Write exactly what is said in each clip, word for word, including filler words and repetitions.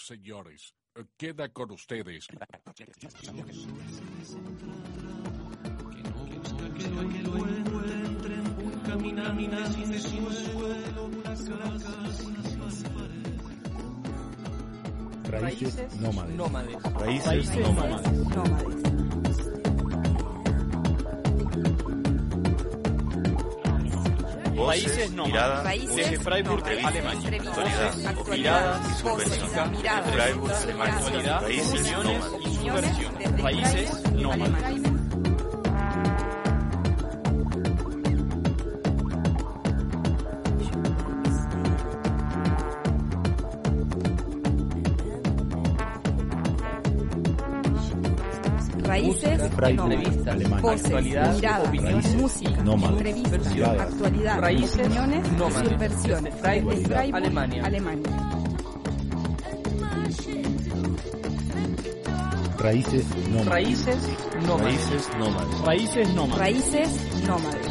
señores. Queda con ustedes. Raíces nómades. nómades. Raíces, Raíces nómades. nómades. Raíces nómades. Raíces Desde Freiburg, nómades. Alemania. Entrevistas, Voces, actualidad, miradas, voces, música, miradas, Freiburg, Freiburg, actualidad, Raíces opiniones nómades. y subversión. Raíces nómades. Raíces, Freiburg, entrevistas, Alemania. voces, Actualidad, miradas, opiniones, música, nómades. entrevistas, Miradas. actualidad, Raíces, opiniones, nómades. subversión. Desde Freiburg, Desde Freiburg, Alemania. Alemania. Raíces nómades. Raíces nómades. Raíces nómades. Raíces nómades. Raíces nómades.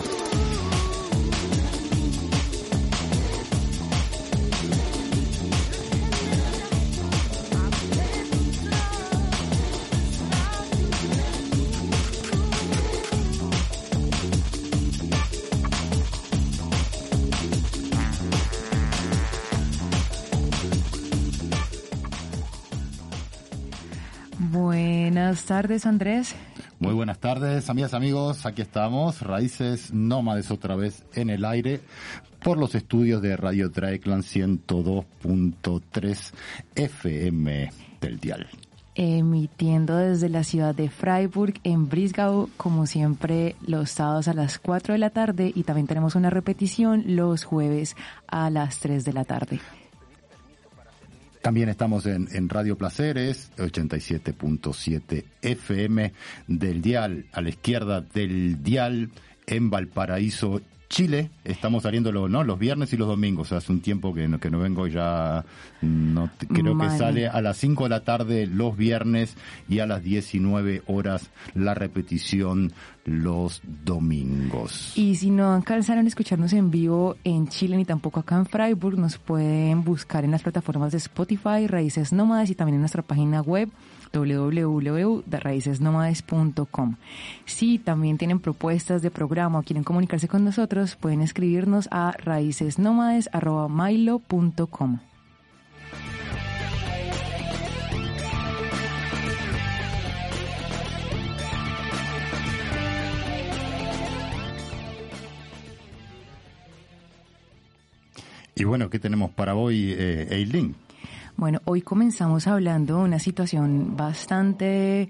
Buenas tardes, Andrés. Muy buenas tardes, amigas, amigos. Aquí estamos, Raíces Nómades, otra vez en el aire por los estudios de Radio Dreieckland ciento dos punto tres F M del dial. Emitiendo desde la ciudad de Freiburg, en Brisgau, como siempre, los sábados a las cuatro de la tarde, y también tenemos una repetición los jueves a las tres de la tarde. También estamos en, en Radio Placeres, ochenta y siete punto siete F M del dial, a la izquierda del dial, en Valparaíso, Chile. Estamos saliendo los, ¿no? los viernes y los domingos. Hace un tiempo que no, que no vengo ya, no creo Madre. que sale a las cinco de la tarde los viernes y a las diecinueve horas la repetición los domingos. Y si no alcanzaron a escucharnos en vivo en Chile ni tampoco acá en Freiburg, nos pueden buscar en las plataformas de Spotify, Raíces Nómades, y también en nuestra página web doble u doble u doble u punto raíces nómades punto com. Si también tienen propuestas de programa o quieren comunicarse con nosotros, pueden escribirnos a raicesnomades arroba mailo punto com. Y bueno, ¿qué tenemos para hoy, eh, Eileen? Bueno, hoy comenzamos hablando de una situación bastante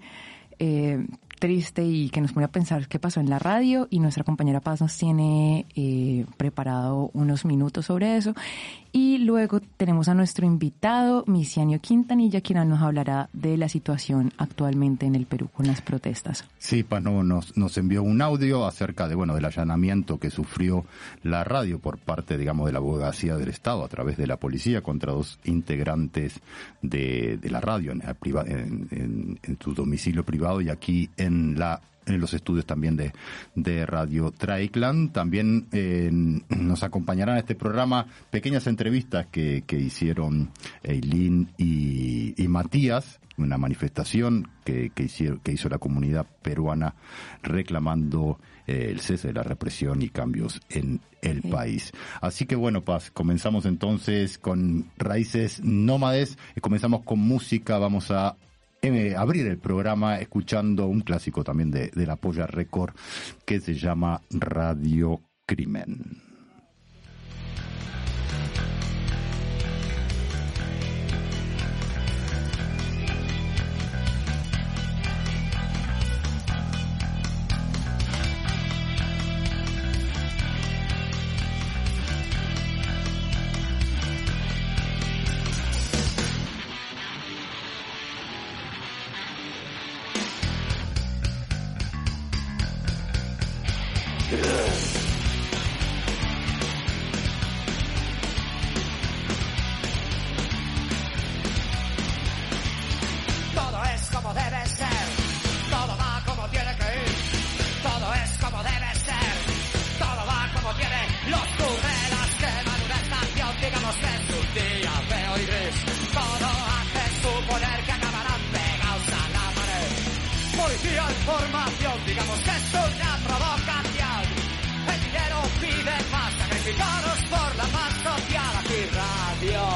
eh, triste y que nos pone a pensar qué pasó en la radio, y nuestra compañera Paz nos tiene eh, preparado unos minutos sobre eso. Y luego tenemos a nuestro invitado, Misianio Quintanilla, quien nos hablará de la situación actualmente en el Perú con las protestas. Sí, Pano nos, nos envió un audio acerca de, bueno, del allanamiento que sufrió la radio por parte, digamos, de la Abogacía del Estado a través de la policía contra dos integrantes de, de la radio en, en, en, en su domicilio privado y aquí en la en los estudios también de, de Radio Dreieckland. También eh, nos acompañarán a este programa pequeñas entrevistas que, que hicieron Eileen y, y Matías, una manifestación que, que, hicieron, que hizo la comunidad peruana reclamando eh, el cese de la represión y cambios en el sí. país. Así que bueno, Paz, comenzamos entonces con Raíces Nómades, y comenzamos con música. Vamos a Eh, abrir el programa escuchando un clásico también de, de la Polla Record que se llama Radio Crimen. Digamos que es un día feo y gris, todo ha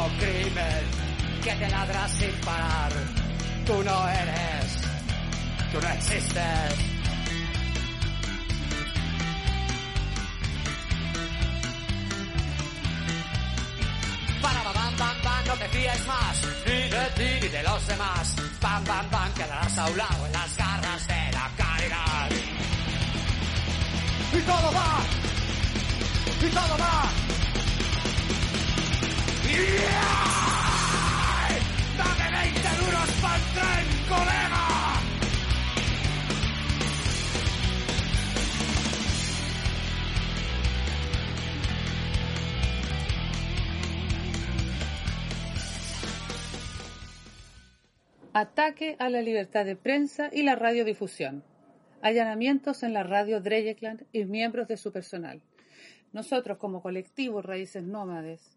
crimen que te ladra sin parar. Tú no eres, tú no existes. Para bam bam bam, no te fíes más ni de ti ni de los demás. Bam bam bam, quedarás a un lado en las garras de la caridad. Y todo va, y todo va. Yeah. Dame veinte duros para el tren, colega. Ataque a la libertad de prensa y la radiodifusión. Allanamientos en la radio Dreyekland y miembros de su personal. Nosotros, como colectivo Raíces Nómades,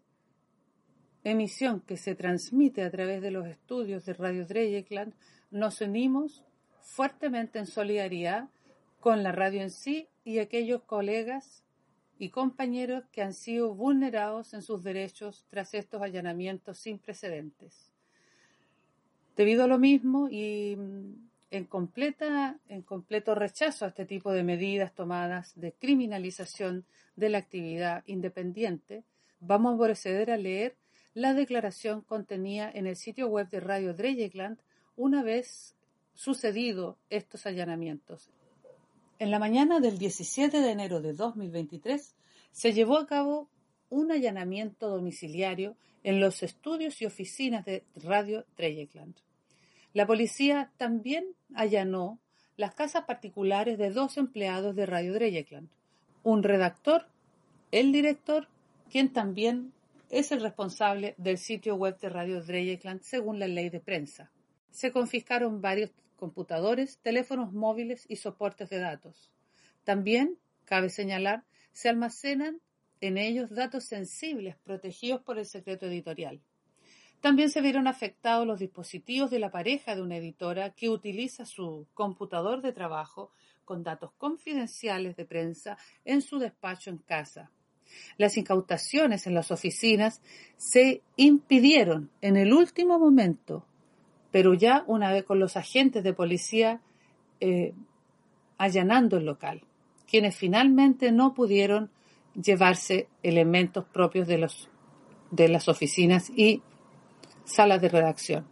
emisión que se transmite a través de los estudios de Radio Dreyekland, nos unimos fuertemente en solidaridad con la radio en sí y aquellos colegas y compañeros que han sido vulnerados en sus derechos tras estos allanamientos sin precedentes. Debido a lo mismo y en, completa, en completo rechazo a este tipo de medidas tomadas de criminalización de la actividad independiente, vamos a proceder a leer la declaración contenida en el sitio web de Radio Dreyekland una vez sucedido estos allanamientos. En la mañana del diecisiete de enero de dos mil veintitrés se llevó a cabo un allanamiento domiciliario en los estudios y oficinas de Radio Dreyekland. La policía también allanó las casas particulares de dos empleados de Radio Dreyekland, un redactor, el director, quien también es el responsable del sitio web de Radio Dreyekland según la ley de prensa. Se confiscaron varios computadores, teléfonos móviles y soportes de datos. También, cabe señalar, se almacenan en ellos datos sensibles protegidos por el secreto editorial. También se vieron afectados los dispositivos de la pareja de una editora que utiliza su computador de trabajo con datos confidenciales de prensa en su despacho en casa. Las incautaciones en las oficinas se impidieron en el último momento, pero ya una vez con los agentes de policía eh, allanando el local, quienes finalmente no pudieron llevarse elementos propios de, los, de las oficinas y salas de redacción.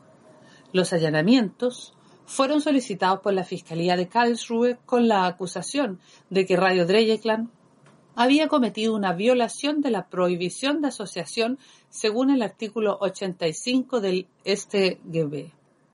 Los allanamientos fueron solicitados por la Fiscalía de Karlsruhe con la acusación de que Radio Dreyekland había cometido una violación de la prohibición de asociación según el artículo ochenta y cinco del S T G B.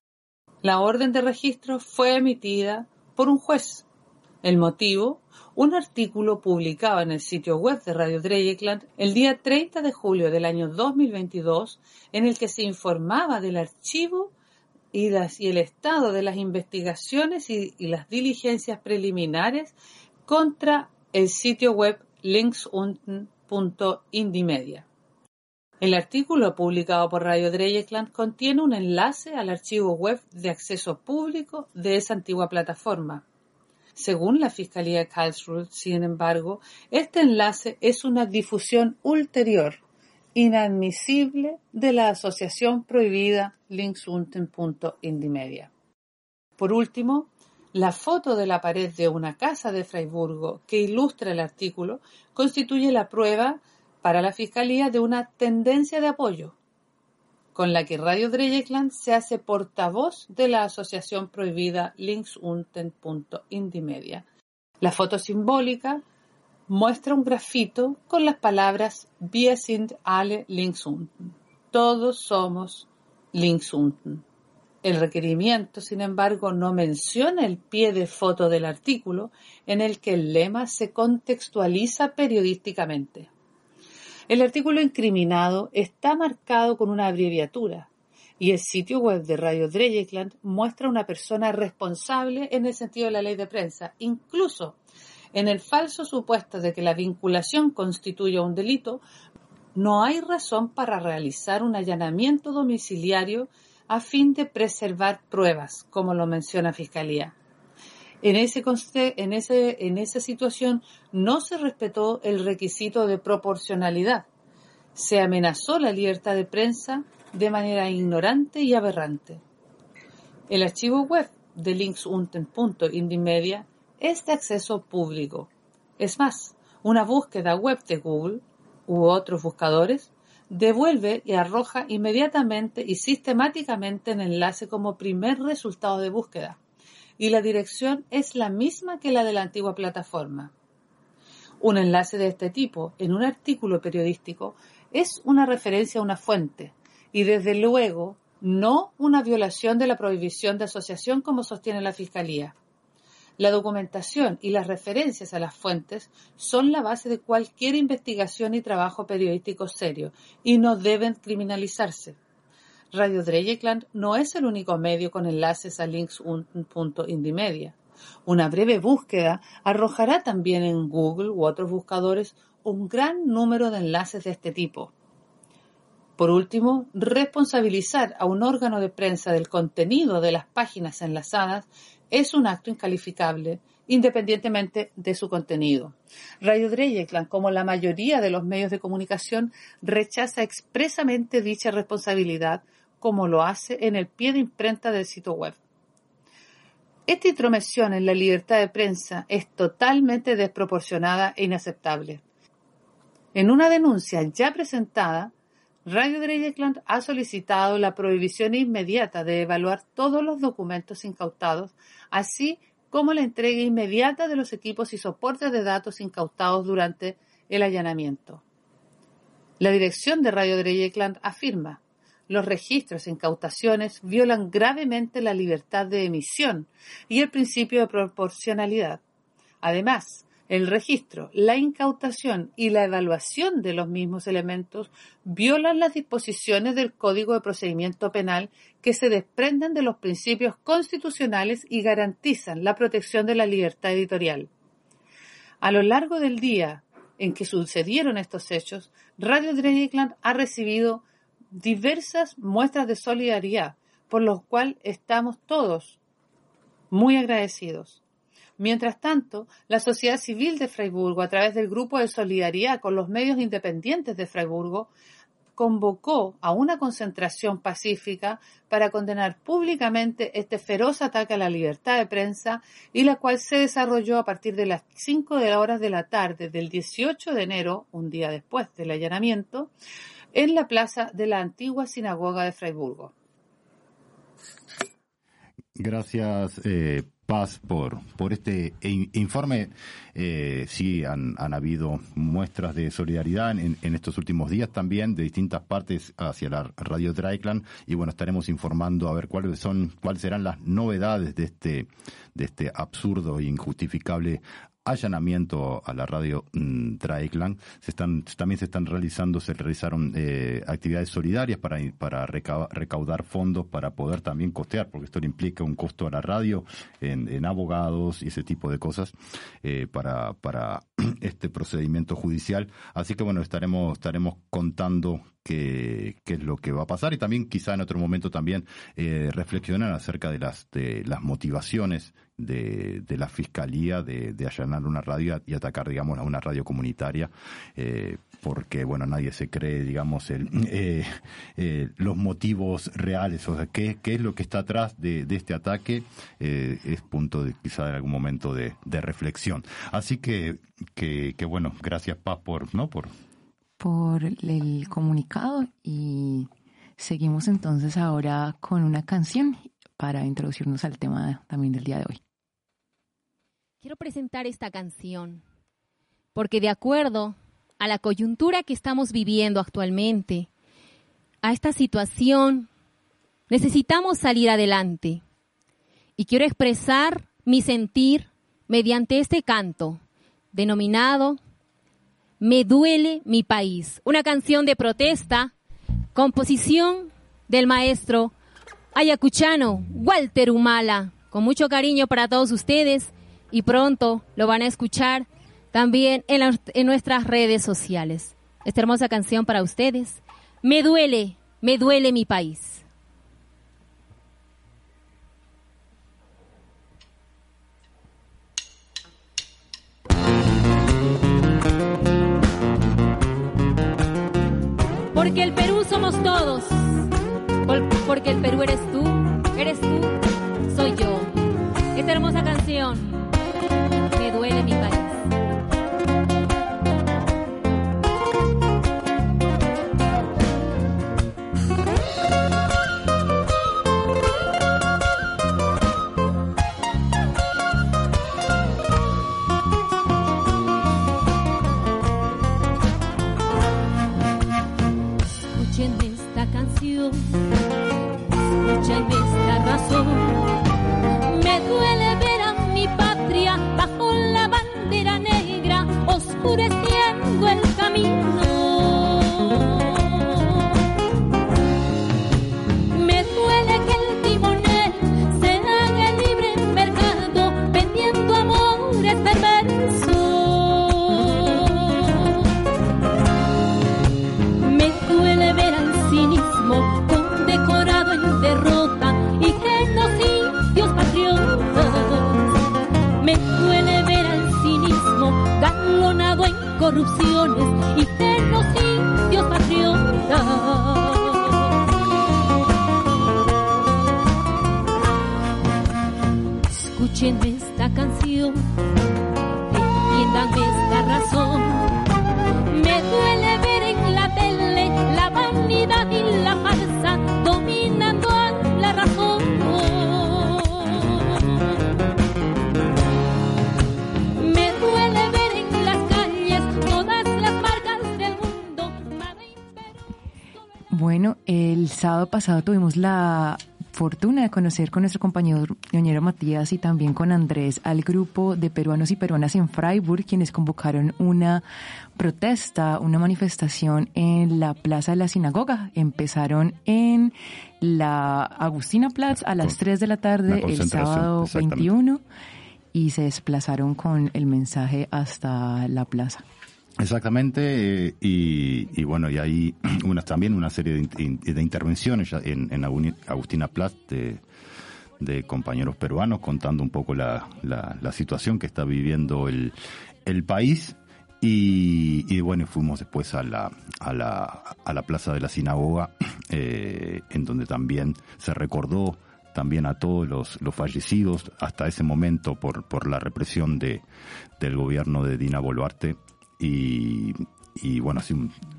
La orden de registro fue emitida por un juez. El motivo, un artículo publicado en el sitio web de Radio Dreyekland el día treinta de julio del año dos mil veintidós, en el que se informaba del archivo y, las, y el estado de las investigaciones y, y las diligencias preliminares contra el sitio web linksunten punto indimedia. El artículo publicado por Radio Dreyekland contiene un enlace al archivo web de acceso público de esa antigua plataforma. Según la Fiscalía de Karlsruhe, sin embargo, este enlace es una difusión ulterior, inadmisible, de la asociación prohibida linksunten punto indimedia. Por último, la foto de la pared de una casa de Freiburgo que ilustra el artículo constituye la prueba para la Fiscalía de una tendencia de apoyo, con la que Radio Dreyekland se hace portavoz de la asociación prohibida linksunten punto indimedia. La foto simbólica muestra un grafito con las palabras Wir sind alle linksunten. Todos somos linksunten. El requerimiento, sin embargo, no menciona el pie de foto del artículo en el que el lema se contextualiza periodísticamente. El artículo incriminado está marcado con una abreviatura y el sitio web de Radio Dreyekland muestra una persona responsable en el sentido de la ley de prensa. Incluso en el falso supuesto de que la vinculación constituya un delito, no hay razón para realizar un allanamiento domiciliario a fin de preservar pruebas, como lo menciona Fiscalía. En, ese, en, ese, en esa situación no se respetó el requisito de proporcionalidad, Se amenazó la libertad de prensa de manera ignorante y aberrante. El archivo web de linksunten punto indymedia es de acceso público. Es más, una búsqueda web de Google u otros buscadores devuelve y arroja inmediatamente y sistemáticamente el enlace como primer resultado de búsqueda, y la dirección es la misma que la de la antigua plataforma. Un enlace de este tipo en un artículo periodístico es una referencia a una fuente, y desde luego no una violación de la prohibición de asociación como sostiene la Fiscalía. La documentación y las referencias a las fuentes son la base de cualquier investigación y trabajo periodístico serio y no deben criminalizarse. Radio Dreyeckland no es el único medio con enlaces a linksunten punto indymedia. Una breve búsqueda arrojará también en Google u otros buscadores un gran número de enlaces de este tipo. Por último, responsabilizar a un órgano de prensa del contenido de las páginas enlazadas es un acto incalificable, independientemente de su contenido. Radio Dreyeckland, como la mayoría de los medios de comunicación, rechaza expresamente dicha responsabilidad, como lo hace en el pie de imprenta del sitio web. Esta intromisión en la libertad de prensa es totalmente desproporcionada e inaceptable. En una denuncia ya presentada, Radio Dreyeckland ha solicitado la prohibición inmediata de evaluar todos los documentos incautados, así como la entrega inmediata de los equipos y soportes de datos incautados durante el allanamiento. La dirección de Radio Dreyeckland afirma: los registros e incautaciones violan gravemente la libertad de emisión y el principio de proporcionalidad. Además, el registro, la incautación y la evaluación de los mismos elementos violan las disposiciones del Código de Procedimiento Penal que se desprenden de los principios constitucionales y garantizan la protección de la libertad editorial. A lo largo del día en que sucedieron estos hechos, Radio Dreyeckland ha recibido diversas muestras de solidaridad, por lo cual estamos todos muy agradecidos. Mientras tanto, la sociedad civil de Freiburgo, a través del Grupo de Solidaridad con los Medios Independientes de Freiburgo, convocó a una concentración pacífica para condenar públicamente este feroz ataque a la libertad de prensa, y la cual se desarrolló a partir de las cinco horas de la tarde del dieciocho de enero, un día después del allanamiento, en la plaza de la antigua sinagoga de Freiburgo. Gracias, eh, Paz, por, por este informe. Eh, sí, han, han habido muestras de solidaridad en, en estos últimos días también, de distintas partes hacia la Radio Dreyeckland, y bueno, estaremos informando a ver cuáles son, cuáles serán las novedades de este, de este absurdo e injustificable allanamiento a la radio mmm, Dreyeckland. Se están, también se están realizando, se realizaron eh, actividades solidarias para, para reca, recaudar fondos para poder también costear, porque esto le implica un costo a la radio en, en abogados y ese tipo de cosas eh, para, para este procedimiento judicial. Así que bueno, estaremos, estaremos contando qué, qué es lo que va a pasar, y también quizá en otro momento también eh, reflexionar acerca de las, de las motivaciones de, de la Fiscalía de, de allanar una radio y atacar, digamos, a una radio comunitaria, eh, porque, bueno, nadie se cree, digamos, el, eh, eh, los motivos reales, o sea, qué, qué es lo que está atrás de, de este ataque, eh, es punto de, quizá en algún momento de, de reflexión. Así que, que, que bueno, gracias, Paz, por, ¿no? por por el comunicado, y seguimos entonces ahora con una canción para introducirnos al tema también del día de hoy. Quiero presentar esta canción porque, de acuerdo a la coyuntura que estamos viviendo actualmente, a esta situación, necesitamos salir adelante. Y quiero expresar mi sentir mediante este canto denominado Me duele mi país, una canción de protesta, composición del maestro ayacuchano Walter Humala, con mucho cariño para todos ustedes, y pronto lo van a escuchar también en, la, en nuestras redes sociales. Esta hermosa canción para ustedes, Me duele, me duele mi país. Por- porque el Perú eres tú, eres tú, soy yo. Esta hermosa canción, Me duele mi país. Escuchen esta canción, escuchen esta razón. Me duele ver a mi patria bajo la bandera negra, oscureciendo el camino. Me duele que el timonel se haga libre en mercado, vendiendo amores perversos. Me duele ver al cinismo condecorado en derrota y genocidios patriotas. Me duele ver al cinismo galonado en corrupciones y genocidios patriotas. Escuchen esta canción, entiendan esta razón. Me duele ver en la tele la vanidad y la farsa dominando a la razón. Me duele ver en las calles todas las marcas del mundo. Bueno, el sábado pasado tuvimos la fortuna de conocer con nuestro compañero ñoñero Matías y también con Andrés al grupo de peruanos y peruanas en Freiburg, quienes convocaron una protesta, una manifestación en la Plaza de la Sinagoga. Empezaron en la Agustina Platz a las tres de la tarde el sábado veintiuno y se desplazaron con el mensaje hasta la plaza. Exactamente, eh, y, y bueno, y hay unas, también una serie de, in, de intervenciones ya en, en Agustina Platz de, de compañeros peruanos contando un poco la, la, la situación que está viviendo el, el país. Y, y bueno, fuimos después a la, a la, a la Plaza de la Sinagoga, eh, en donde también se recordó también a todos los, los fallecidos hasta ese momento por, por la represión de, del gobierno de Dina Boluarte. Y, y bueno, así.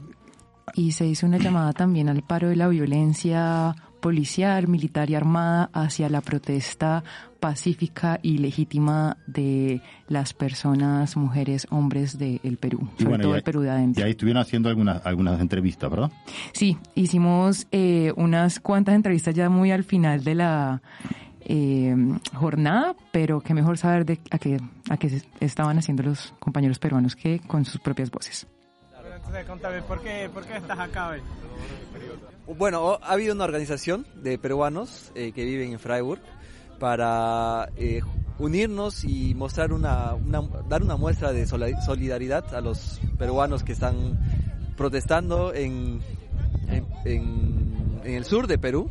Y se hizo una llamada también al paro de la violencia policial, militar y armada hacia la protesta pacífica y legítima de las personas, mujeres, hombres del Perú, sobre bueno, todo y, el Perú de adentro. Y ahí estuvieron haciendo algunas, algunas entrevistas, ¿verdad? Sí, hicimos eh, unas cuantas entrevistas ya muy al final de la Eh, jornada, pero qué mejor saber de a qué, a qué estaban haciendo los compañeros peruanos que con sus propias voces. Entonces, contame, ¿por qué, ¿por qué estás acá hoy? Bueno, ha habido una organización de peruanos eh, que viven en Freiburg para eh, unirnos y mostrar una, una, dar una muestra de solidaridad a los peruanos que están protestando en, en, en, en el sur de Perú.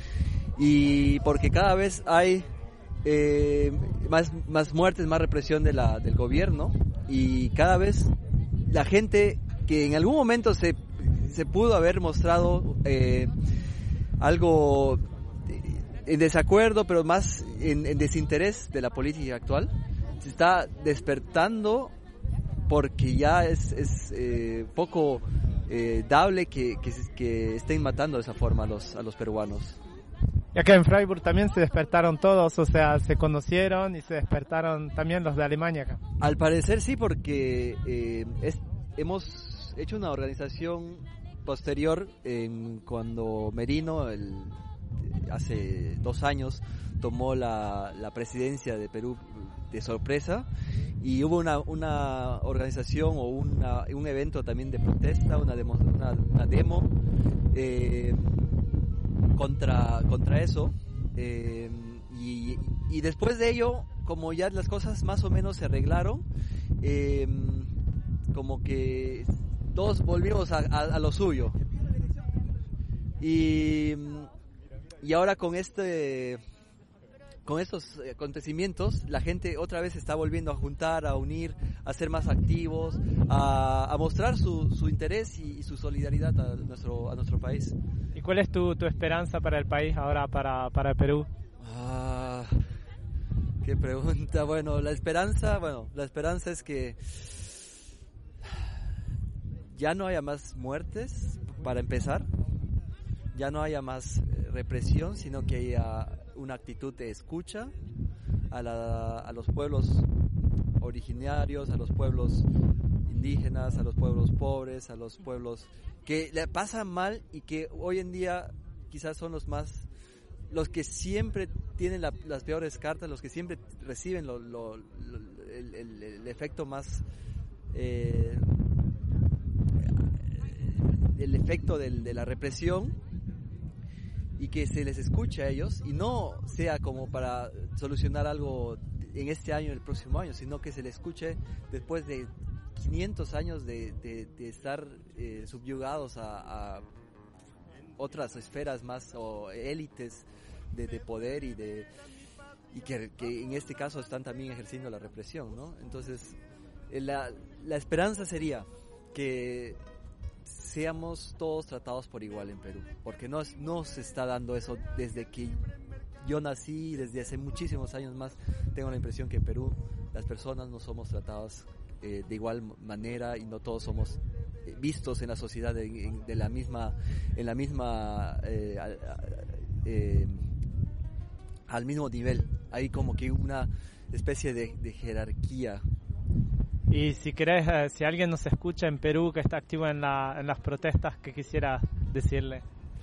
Y porque cada vez hay eh, más, más muertes, más represión de la, del gobierno, y cada vez la gente que en algún momento se, se pudo haber mostrado eh, algo en desacuerdo, pero más en, en desinterés de la política actual, se está despertando porque ya es, es eh, poco eh, dable que, que, que estén matando de esa forma a los, a los peruanos. Y acá en Freiburg también se despertaron todos, o sea, se conocieron y se despertaron también los de Alemania acá. Al parecer sí, porque eh, es, hemos hecho una organización posterior en cuando Merino, el, hace dos años, tomó la, la presidencia de Perú de sorpresa, y hubo una, una organización o una, un evento también de protesta, una demo, una, una demo eh, contra contra eso, eh, y, y después de ello, como ya las cosas más o menos se arreglaron, eh, como que todos volvimos a, a, a lo suyo, y, y ahora con este con estos acontecimientos la gente otra vez se está volviendo a juntar, a unir, a ser más activos, a, a mostrar su, su interés y, y su solidaridad a nuestro a nuestro país. ¿Y cuál es tu, tu esperanza para el país ahora, para, para Perú? Ah, qué pregunta. Bueno, la esperanza, bueno, la esperanza es que ya no haya más muertes, para empezar, ya no haya más represión, sino que haya una actitud de escucha a, la, a los pueblos originarios, a los pueblos indígenas, a los pueblos pobres, a los pueblos que le pasan mal y que hoy en día quizás son los más, los que siempre tienen la, las peores cartas, los que siempre reciben lo, lo, lo, el, el, el efecto más, eh, el efecto del, de la represión, y que se les escuche a ellos y no sea como para solucionar algo en este año, el próximo año, sino que se les escuche después de quinientos años de, de, de estar eh, subyugados a, a otras esferas más o élites de, de poder y de y que, que en este caso están también ejerciendo la represión, ¿no? Entonces la, la esperanza sería que seamos todos tratados por igual en Perú, porque no, no se está dando eso desde que yo nací, desde hace muchísimos años más. Tengo la impresión que en Perú las personas no somos tratadas eh, de igual manera y no todos somos eh, vistos en la sociedad de, de la misma, en la misma eh, eh, al mismo nivel. Hay como que una especie de, de jerarquía. Y si querés, eh, si alguien nos escucha en Perú que está activo en, la, en las protestas, ¿qué quisiera decirle?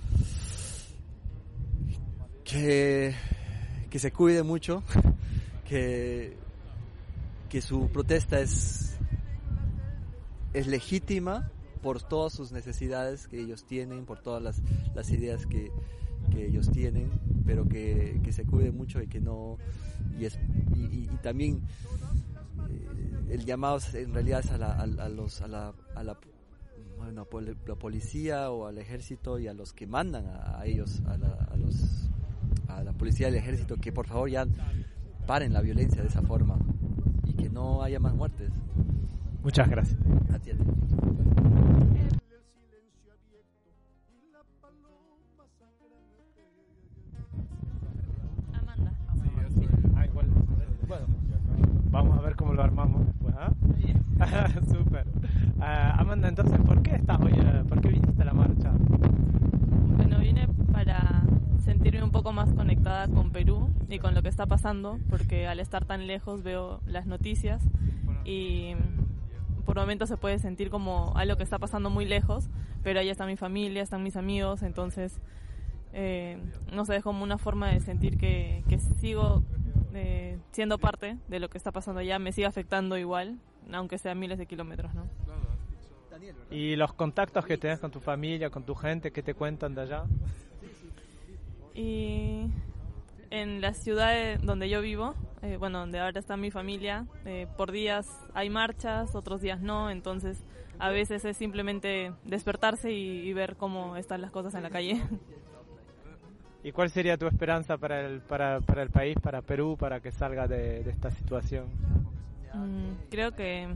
Que, que se cuide mucho, que, que su protesta es, es legítima por todas sus necesidades que ellos tienen, por todas las, las ideas que, que ellos tienen, pero que, que se cuide mucho y que no... Y, es, y, y, y también... el llamado en realidad es a la, a, a los a la, a la, bueno, a la policía o al ejército y a los que mandan a, a ellos, a la, a los a la policía y al ejército, que por favor ya paren la violencia de esa forma y que no haya más muertes. Muchas gracias. A ti, a ti. Amanda. Ah, igual. Bueno, vamos a ver cómo lo armamos después, ¿ah? ¿eh? Súper. Uh, Amanda, entonces, ¿por qué estás hoy? ¿Por qué viniste a la marcha? Bueno, vine para sentirme un poco más conectada con Perú y con lo que está pasando, porque al estar tan lejos veo las noticias y por momentos se puede sentir como algo que está pasando muy lejos, pero ahí está mi familia, están mis amigos, entonces eh, no sé, es como una forma de sentir que, que sigo eh, siendo parte de lo que está pasando allá, me sigue afectando igual, aunque sea miles de kilómetros, ¿no? ¿Y los contactos que tenés con tu familia, con tu gente, qué te cuentan de allá? Y en la ciudad donde yo vivo, eh, bueno, donde ahora está mi familia, eh, por días hay marchas, otros días no, entonces a veces es simplemente despertarse y, y ver cómo están las cosas en la calle. ¿Y cuál sería tu esperanza para el, para, para el país, para Perú, para que salga de, de esta situación? Mm, creo que,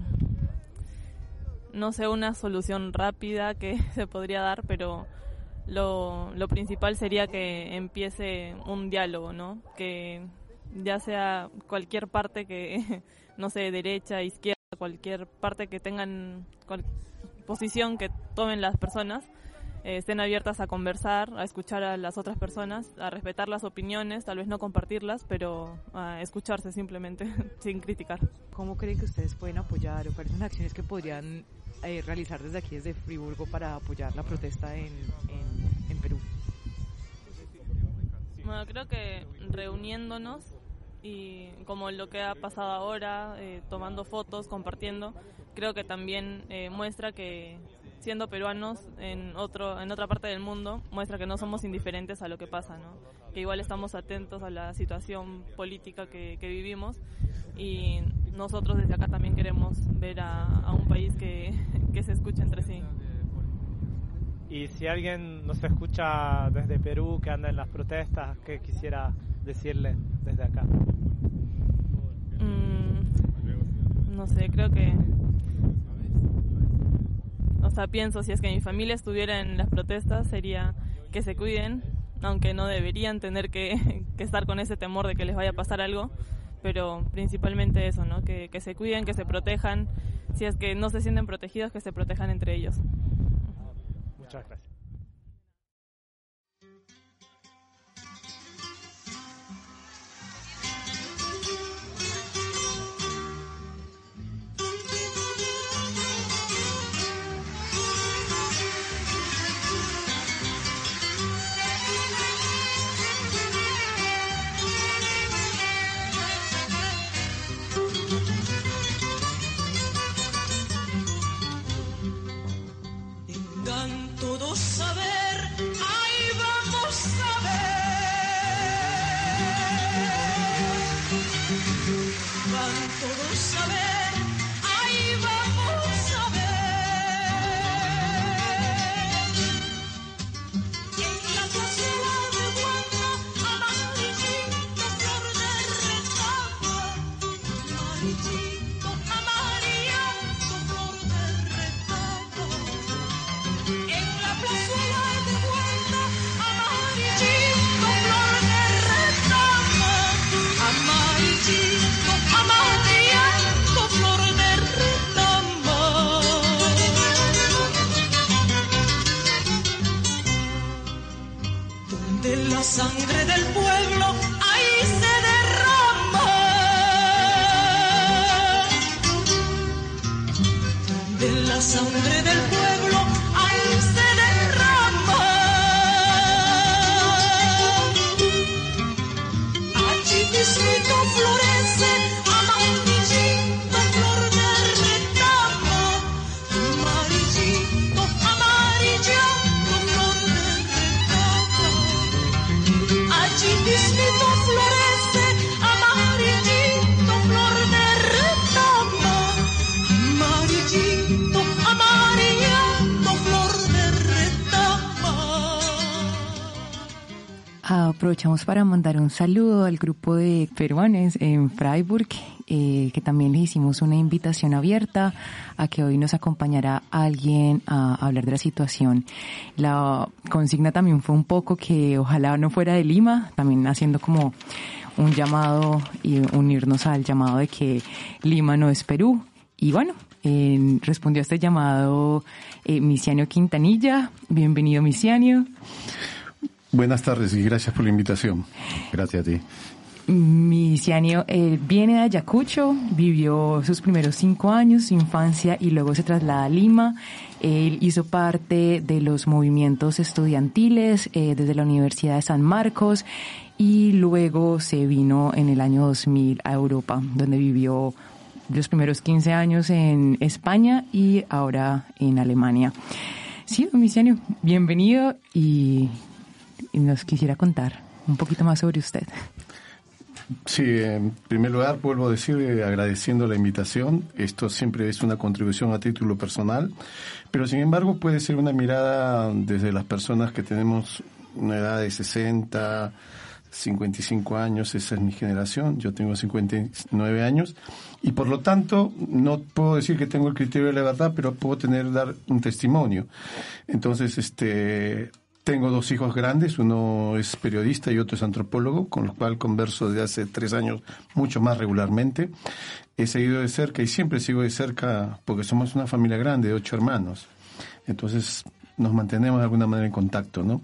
no sé, una solución rápida que se podría dar, pero lo, lo principal sería que empiece un diálogo, ¿no? Que ya sea cualquier parte que, no sé, derecha, izquierda, cualquier parte que tengan, cual, posición que tomen las personas, eh, estén abiertas a conversar, a escuchar a las otras personas, a respetar las opiniones, tal vez no compartirlas, pero a escucharse simplemente, sin criticar. ¿Cómo creen que ustedes pueden apoyar o cuáles son las acciones que podrían eh, realizar desde aquí, desde Friburgo, para apoyar la protesta en, en, en Perú? Bueno, creo que reuniéndonos y como lo que ha pasado ahora, eh, tomando fotos, compartiendo, creo que también eh, muestra que siendo peruanos en otro en otra parte del mundo, muestra que no somos indiferentes a lo que pasa, ¿no? Que igual estamos atentos a la situación política que, que vivimos y nosotros desde acá también queremos ver a, a un país que, que se escuche entre sí. Y si alguien nos escucha desde Perú, que anda en las protestas, ¿qué quisiera decirle desde acá? Mm, no sé, creo que... O sea, pienso, si es que mi familia estuviera en las protestas, sería que se cuiden, aunque no deberían tener que, que estar con ese temor de que les vaya a pasar algo, pero principalmente eso, ¿no? Que, que se cuiden, que se protejan, si es que no se sienten protegidos, que se protejan entre ellos. Muchas gracias. La sangre del pueblo ahí se derrama, de la sangre del pueblo ahí se derrama, allí mismito florece amarillito flor de retama, amarillito, amarillito flor de retama. Allí mismito florece amarillito flor de retama, amarillito, amarillito flor de retama. Aprovechamos para mandar un saludo al grupo de peruanos en Freiburg, eh, que también les hicimos una invitación abierta a que hoy nos acompañará alguien a hablar de la situación. La consigna también fue un poco que ojalá no fuera de Lima, también haciendo como un llamado y unirnos al llamado de que Lima no es Perú. Y bueno, eh, respondió a este llamado eh, Misianio Quintanilla. Bienvenido, Misianio. Buenas tardes y gracias por la invitación. Gracias a ti. Misianio eh, viene de Ayacucho, vivió sus primeros cinco años, su infancia, y luego se traslada a Lima. Él hizo parte de los movimientos estudiantiles eh, desde la Universidad de San Marcos y luego se vino en el año dos mil a Europa, donde vivió los primeros quince años en España y ahora en Alemania. Sí, don Misianio, bienvenido y, y nos quisiera contar un poquito más sobre usted. Sí, en primer lugar vuelvo a decir eh, agradeciendo la invitación. Esto siempre es una contribución a título personal, pero sin embargo puede ser una mirada desde las personas que tenemos una edad de sesenta, cincuenta y cinco años. Esa es mi generación, yo tengo cincuenta y nueve años y por lo tanto no puedo decir que tengo el criterio de la verdad, pero puedo tener, dar un testimonio. Entonces, este... tengo dos hijos grandes, uno es periodista y otro es antropólogo, con lo cual converso desde hace tres años mucho más regularmente. He seguido de cerca y siempre sigo de cerca porque somos una familia grande de ocho hermanos. Entonces nos mantenemos de alguna manera en contacto, ¿no?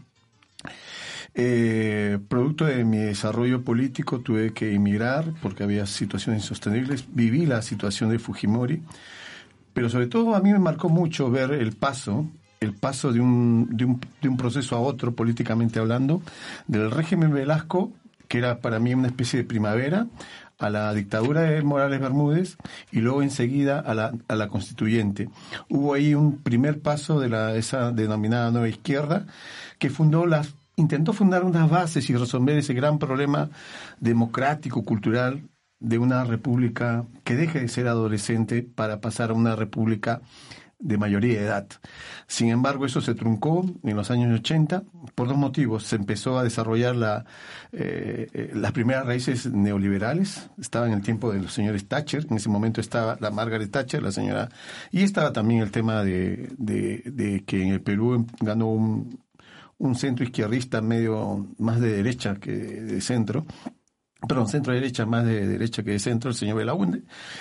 Eh, producto de mi desarrollo político tuve que emigrar porque había situaciones insostenibles. Viví la situación de Fujimori, pero sobre todo a mí me marcó mucho ver el paso el paso de un, de un, de un proceso a otro, políticamente hablando, del régimen Velasco, que era para mí una especie de primavera, a la dictadura de Morales Bermúdez y luego enseguida a la, a la constituyente. Hubo ahí un primer paso de la, esa denominada nueva izquierda, que fundó las, intentó fundar unas bases y resolver ese gran problema democrático, cultural, de una república que deje de ser adolescente para pasar a una república de mayoría de edad. Sin embargo, eso se truncó en los años ochenta por dos motivos. Se empezó a desarrollar la, eh, las primeras raíces neoliberales. Estaba en el tiempo de los señores Thatcher. En ese momento estaba la Margaret Thatcher, la señora, y estaba también el tema de, de, de que en el Perú ganó un, un centro izquierdista medio más de derecha que de centro, perdón, centro-derecha más de derecha que de centro, el señor Belaúnde,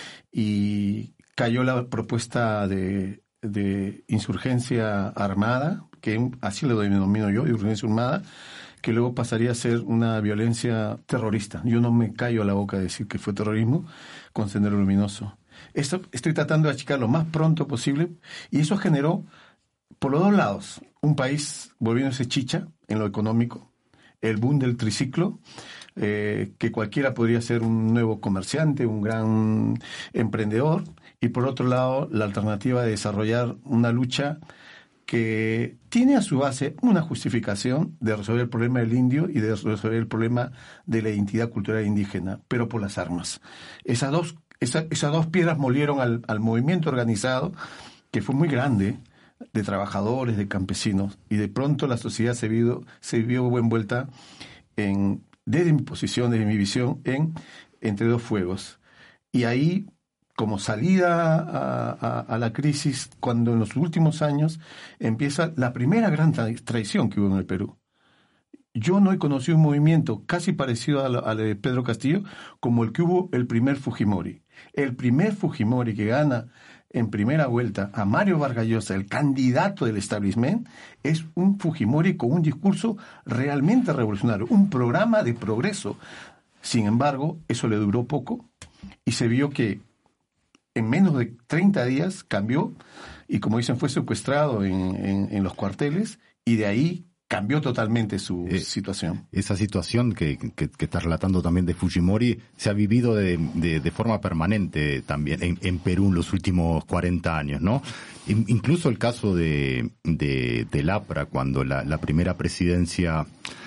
y cayó la propuesta de, de insurgencia armada, que así lo denomino yo, insurgencia armada, que luego pasaría a ser una violencia terrorista. Yo no me callo a la boca de decir que fue terrorismo con Sendero Luminoso. Esto estoy tratando de achicar lo más pronto posible, y eso generó, por los dos lados, un país volviéndose chicha en lo económico, el boom del triciclo, eh, que cualquiera podría ser un nuevo comerciante, un gran emprendedor, y por otro lado, la alternativa de desarrollar una lucha que tiene a su base una justificación de resolver el problema del indio y de resolver el problema de la identidad cultural indígena, pero por las armas. Esas dos, esa, esas dos piedras molieron al, al movimiento organizado, que fue muy grande, de trabajadores, de campesinos, y de pronto la sociedad se vio, se vio envuelta en, desde mi posición, desde mi visión, en entre dos fuegos. Y ahí, como salida a, a, a la crisis, cuando en los últimos años empieza la primera gran tra- traición que hubo en el Perú. Yo no he conocido un movimiento casi parecido a la, a la de Pedro Castillo como el que hubo el primer Fujimori. El primer Fujimori que gana en primera vuelta a Mario Vargas Llosa, el candidato del establishment, es un Fujimori con un discurso realmente revolucionario, un programa de progreso. Sin embargo, eso le duró poco y se vio que en menos de treinta días cambió y, como dicen, fue secuestrado en, en, en los cuarteles, y de ahí cambió totalmente su eh, situación. Esa situación que, que, que estás relatando también de Fujimori se ha vivido de, de, de forma permanente también en, en Perú en los últimos cuarenta años, ¿no? Incluso el caso de, de, de Lapra, cuando la, la primera presidencia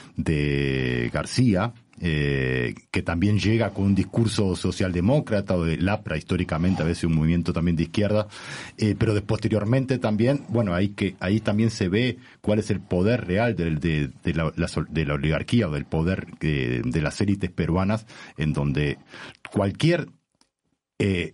de García, eh, que también llega con un discurso socialdemócrata, o de Lapra históricamente a veces un movimiento también de izquierda, eh, pero de, posteriormente también, bueno, ahí que ahí también se ve cuál es el poder real de, de, de, la, la, de la oligarquía, o del poder eh, de las élites peruanas, en donde cualquier eh,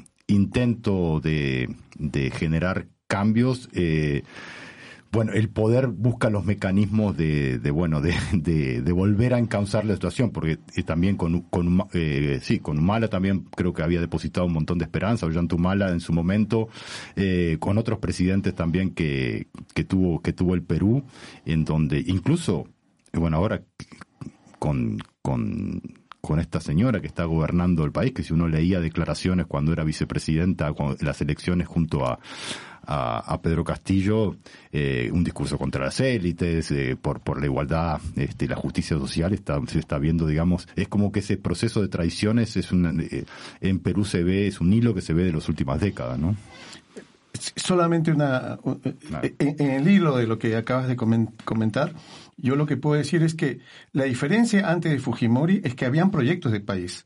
intento de, de generar cambios, eh, bueno, el poder busca los mecanismos de, de bueno, de, de, de volver a encauzar la situación, porque eh, también con, con, eh, sí, con Humala también creo que había depositado un montón de esperanza, Ollanta Humala en su momento, eh, con otros presidentes también que, que tuvo, que tuvo el Perú, en donde incluso, bueno, ahora con, con, con esta señora que está gobernando el país, que si uno leía declaraciones cuando era vicepresidenta, cuando, las elecciones junto a A, a Pedro Castillo, eh, un discurso contra las élites, eh, por por la igualdad, este, la justicia social, está, se está viendo, digamos, es como que ese proceso de traiciones es un, eh, en Perú se ve, es un hilo que se ve de las últimas décadas, ¿no? Solamente una, en, en el hilo de lo que acabas de comentar, yo lo que puedo decir es que la diferencia antes de Fujimori es que habían proyectos de país.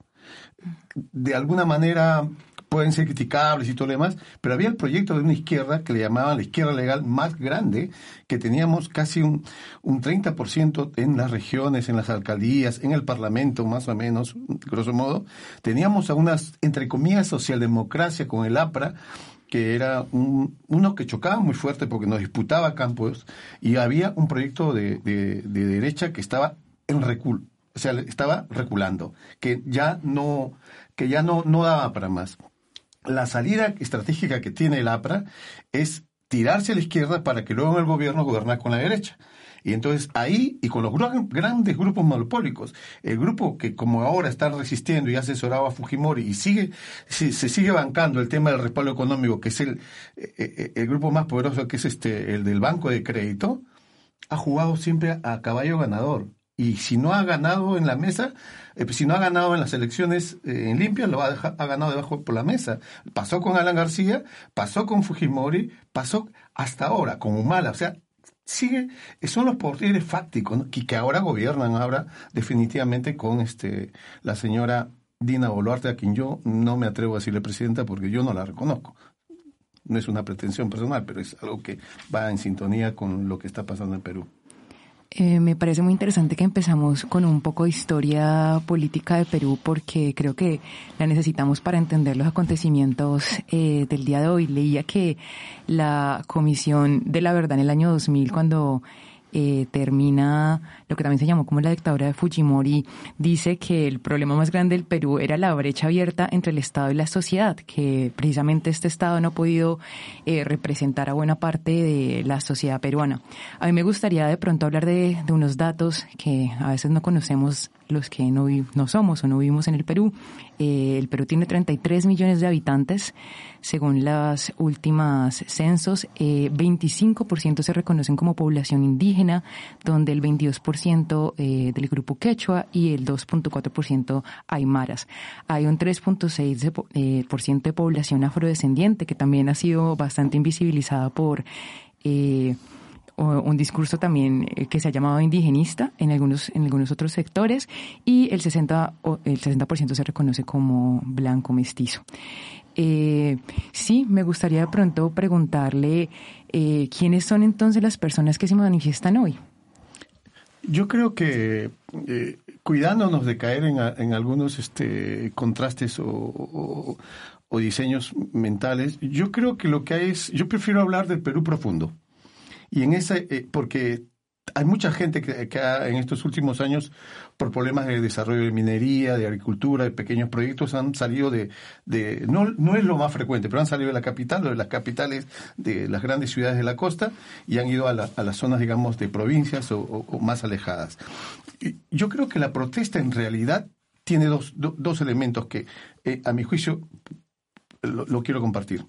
De alguna manera pueden ser criticables y todo lo demás, pero había el proyecto de una izquierda que le llamaban la izquierda legal más grande, que teníamos casi un, un treinta por ciento en las regiones, en las alcaldías, en el parlamento, más o menos, grosso modo. Teníamos a unas, entre comillas, socialdemocracia con el APRA, que era un, uno que chocaba muy fuerte porque nos disputaba campos, y había un proyecto de, de, de derecha que estaba en recul, o sea, estaba reculando, que ya no, que ya no, no daba para más. La salida estratégica que tiene el APRA es tirarse a la izquierda para que luego en el gobierno gobernar con la derecha. Y entonces ahí, y con los gr- grandes grupos monopólicos, el grupo que como ahora está resistiendo y ha asesorado a Fujimori y sigue se, se sigue bancando el tema del respaldo económico, que es el, eh, el grupo más poderoso, que es este el del Banco de Crédito, ha jugado siempre a caballo ganador. Y si no ha ganado en la mesa, eh, si no ha ganado en las elecciones eh, en limpia, lo ha, deja, ha ganado debajo por la mesa. Pasó con Alan García, pasó con Fujimori, pasó hasta ahora con Humala. O sea, sigue, son los poderes fácticos, ¿no? que, que ahora gobiernan ahora definitivamente con este la señora Dina Boluarte, a quien yo no me atrevo a decirle presidenta porque yo no la reconozco. No es una pretensión personal, pero es algo que va en sintonía con lo que está pasando en Perú. Eh, me parece muy interesante que empezamos con un poco de historia política de Perú, porque creo que la necesitamos para entender los acontecimientos eh, del día de hoy. Leía que la Comisión de la Verdad en el año dos mil, cuando eh, termina lo que también se llamó como la dictadura de Fujimori, dice que el problema más grande del Perú era la brecha abierta entre el Estado y la sociedad, que precisamente este Estado no ha podido eh, representar a buena parte de la sociedad peruana. A mí me gustaría de pronto hablar de, de unos datos que a veces no conocemos los que no, no somos o no vivimos en el Perú. Eh, el Perú tiene treinta y tres millones de habitantes, según las últimas censos. Eh, veinticinco por ciento se reconocen como población indígena, donde el veintidós por ciento eh, del grupo quechua y el dos punto cuatro por ciento aymaras. Hay un tres punto seis por ciento de, eh, por ciento de población afrodescendiente, que también ha sido bastante invisibilizada por eh, un discurso también que se ha llamado indigenista en algunos en algunos otros sectores, y el sesenta el sesenta por ciento se reconoce como blanco mestizo. Eh, sí, me gustaría de pronto preguntarle eh, ¿quiénes son entonces las personas que se manifiestan hoy? Yo creo que eh, cuidándonos de caer en, en algunos este, contrastes o, o, o diseños mentales, yo creo que lo que hay es, yo prefiero hablar del Perú profundo. Y en ese, eh, porque hay mucha gente que, que ha, en estos últimos años, por problemas de desarrollo de minería, de agricultura, de pequeños proyectos, han salido de, de no, no es lo más frecuente, pero han salido de la capital, o de las capitales de las grandes ciudades de la costa, y han ido a, la, a las zonas, digamos, de provincias o, o, o más alejadas. Y yo creo que la protesta en realidad tiene dos, do, dos elementos que, eh, a mi juicio, lo, lo quiero compartir.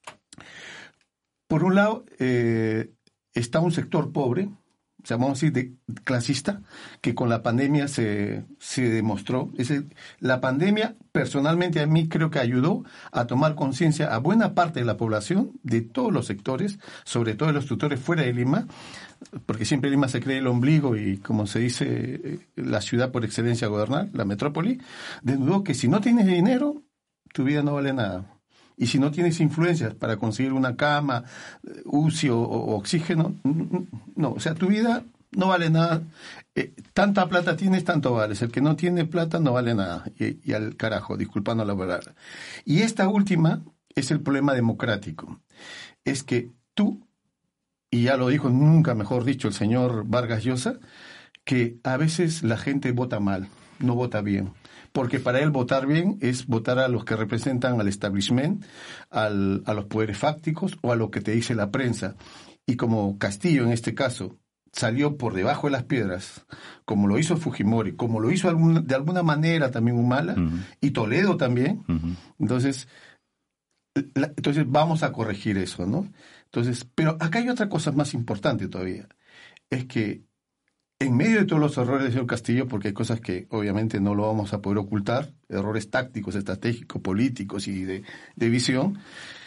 Por un lado, eh, está un sector pobre, o sea, vamos a decir, de clasista, que con la pandemia se, se demostró. Es el, la pandemia, personalmente, a mí creo que ayudó a tomar conciencia a buena parte de la población, de todos los sectores, sobre todo de los sectores fuera de Lima, porque siempre Lima se cree el ombligo y, como se dice, la ciudad por excelencia a gobernar, la metrópoli, denudó que si no tienes dinero, tu vida no vale nada. Y si no tienes influencias para conseguir una cama, U C I o, o oxígeno, no, o sea, tu vida no vale nada. Eh, tanta plata tienes, tanto vales. El que no tiene plata no vale nada. Y, y al carajo, disculpando la palabra. Y esta última es el problema democrático. Es que tú, y ya lo dijo nunca mejor dicho el señor Vargas Llosa, que a veces la gente vota mal, no vota bien. Porque para él votar bien es votar a los que representan al establishment, al, a los poderes fácticos o a lo que te dice la prensa. Y como Castillo en este caso salió por debajo de las piedras, como lo hizo Fujimori, como lo hizo algún, de alguna manera también Humala, uh-huh. y Toledo también, uh-huh. entonces, la, entonces vamos a corregir eso, ¿no? Entonces, pero acá hay otra cosa más importante todavía, es que en medio de todos los errores del señor Castillo, porque hay cosas que obviamente no lo vamos a poder ocultar, errores tácticos, estratégicos, políticos y de, de visión,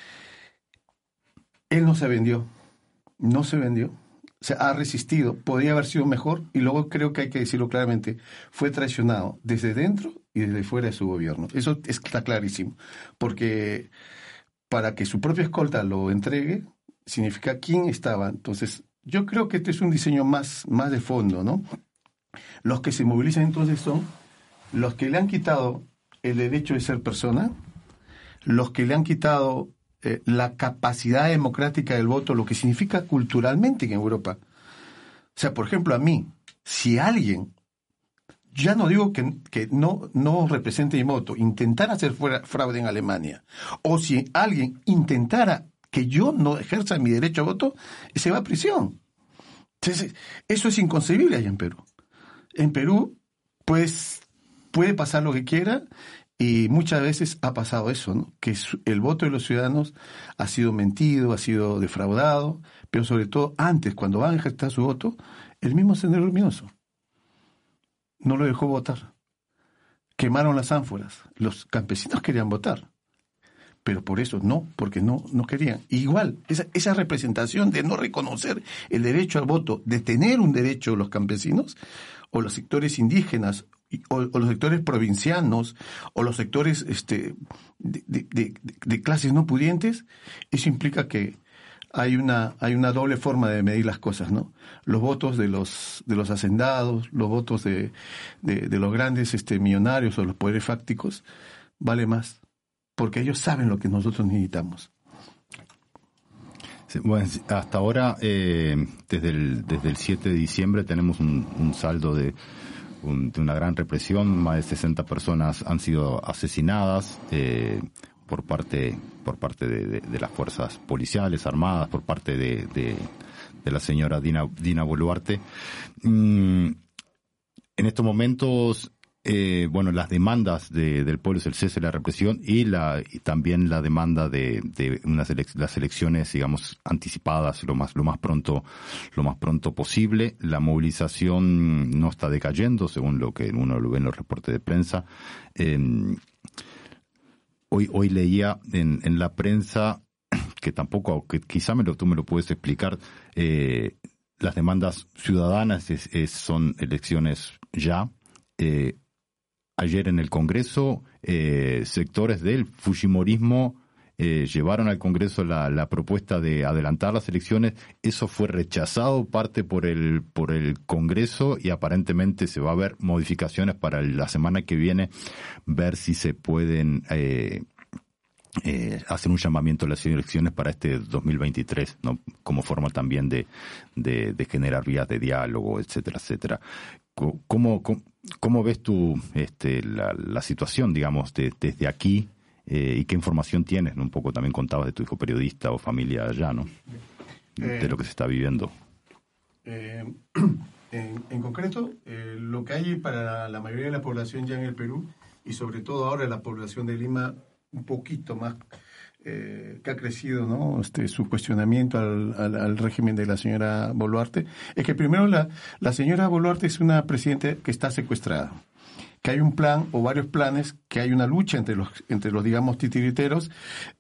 él no se vendió, no se vendió, se ha resistido, podría haber sido mejor, y luego creo que hay que decirlo claramente, fue traicionado desde dentro y desde fuera de su gobierno. Eso está clarísimo, porque para que su propia escolta lo entregue, significa quién estaba. Entonces, yo creo que este es un diseño más, más de fondo, ¿no? Los que se movilizan entonces son los que le han quitado el derecho de ser persona, los que le han quitado eh, la capacidad democrática del voto, lo que significa culturalmente en Europa. O sea, por ejemplo, a mí, si alguien, ya no digo que, que no, no represente mi voto, intentara hacer fuera, fraude en Alemania, o si alguien intentara que yo no ejerza mi derecho a voto, se va a prisión. Entonces, eso es inconcebible allá en Perú. En Perú, pues, puede pasar lo que quiera, y muchas veces ha pasado eso, ¿no? Que el voto de los ciudadanos ha sido mentido, ha sido defraudado, pero sobre todo antes, cuando van a ejercer su voto, el mismo Sendero Luminoso no lo dejó votar. Quemaron las ánforas. Los campesinos querían votar, pero por eso no, porque no, no querían. Igual, esa, esa representación de no reconocer el derecho al voto, de tener un derecho los campesinos, o los sectores indígenas, o, o los sectores provincianos, o los sectores este, de, de, de, de clases no pudientes, eso implica que hay una, hay una doble forma de medir las cosas, ¿no? Los votos de los, de los hacendados, los votos de, de, de los grandes este, millonarios o los poderes fácticos, vale más, porque ellos saben lo que nosotros necesitamos. Sí, bueno, hasta ahora, eh, desde el desde el siete de diciembre, tenemos un, un saldo de, un, de una gran represión. Más de sesenta personas han sido asesinadas eh, por parte por parte de, de, de las fuerzas policiales, armadas, por parte de, de, de la señora Dina, Dina Boluarte. Mm, en estos momentos, Eh, bueno, las demandas de, del pueblo es el cese de la represión y la y también la demanda de, de unas elec- las elecciones, digamos, anticipadas lo más lo más pronto lo más pronto posible. La movilización no está decayendo, según lo que uno lo ve en los reportes de prensa. Eh, hoy hoy leía en, en la prensa que tampoco, que quizá me lo, tú me lo puedes explicar. Eh, las demandas ciudadanas es, es, son elecciones ya. Eh, Ayer en el Congreso, eh, sectores del fujimorismo eh, llevaron al Congreso la, la propuesta de adelantar las elecciones. Eso fue rechazado parte por el por el Congreso y aparentemente se va a ver modificaciones para la semana que viene, ver si se pueden eh, eh, hacer un llamamiento a las elecciones para este dos mil veintitrés, ¿no? Como forma también de, de, de generar vías de diálogo, etcétera, etcétera. ¿Cómo, cómo, cómo ves tú este, la, la situación, digamos, de, desde aquí eh, y qué información tienes? ¿No? Un poco también contabas de tu hijo periodista o familia allá, ¿no? De Eh, lo que se está viviendo. Eh, en, en concreto, eh, lo que hay para la mayoría de la población ya en el Perú, y sobre todo ahora la población de Lima, un poquito más, eh, que ha crecido, ¿no? Este, su cuestionamiento al, al, al régimen de la señora Boluarte, es que primero la, la señora Boluarte es una presidenta que está secuestrada, que hay un plan o varios planes, que hay una lucha entre los, entre los digamos, titiriteros,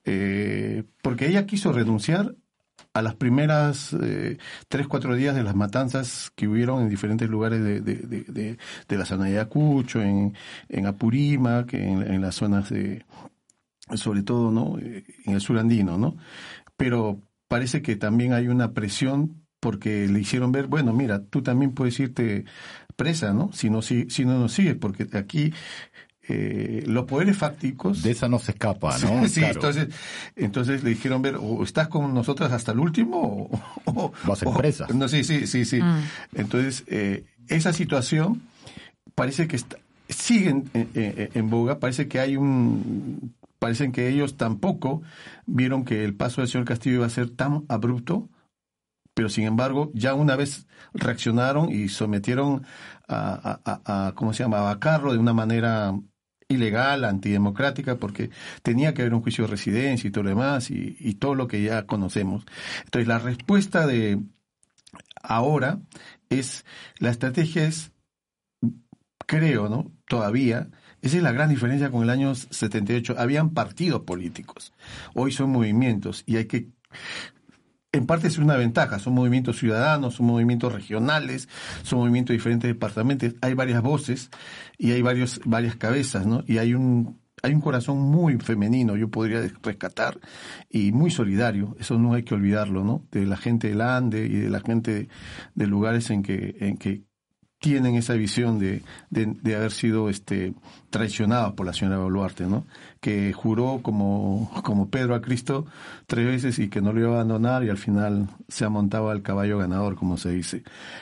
eh, porque ella quiso renunciar a las primeras eh, tres, cuatro días de las matanzas que hubieron en diferentes lugares de, de, de, de, de la zona de Ayacucho, en, en Apurímac, en, en las zonas de, sobre todo, ¿no? En el sur andino, ¿no? Pero parece que también hay una presión porque le hicieron ver, bueno, mira, tú también puedes irte presa, ¿no? Si no, si, si no nos sigues, porque aquí eh, los poderes fácticos... De esa no se escapa, ¿no? Sí, Claro. entonces, entonces le dijeron ver, o estás con nosotros hasta el último, o... o vas a o- presa. No, sí, sí, sí, sí. Mm. Entonces, eh, esa situación parece que está, sigue en, en- en- en boga, parece que hay un... Parecen que ellos tampoco vieron que el paso del señor Castillo iba a ser tan abrupto, pero sin embargo ya una vez reaccionaron y sometieron a, a, a, a ¿cómo se llama?, a vacarlo de una manera ilegal, antidemocrática, porque tenía que haber un juicio de residencia y todo lo demás, y, y todo lo que ya conocemos. Entonces la respuesta de ahora es, la estrategia es, creo, ¿no?, todavía, esa es la gran diferencia con el año setenta y ocho. Habían partidos políticos. Hoy son movimientos y hay que... En parte es una ventaja. Son movimientos ciudadanos, son movimientos regionales, son movimientos de diferentes departamentos. Hay varias voces y hay varios, varias cabezas, ¿no? Y hay un, hay un corazón muy femenino, yo podría rescatar, y muy solidario. Eso no hay que olvidarlo, ¿no? De la gente del Ande y de la gente de lugares en que, en que tienen esa visión de, de, de haber sido este, traicionados por la señora Boluarte, ¿no? Que juró como, como Pedro a Cristo tres veces y que no lo iba a abandonar, y al final se amontaba al caballo ganador, como se dice.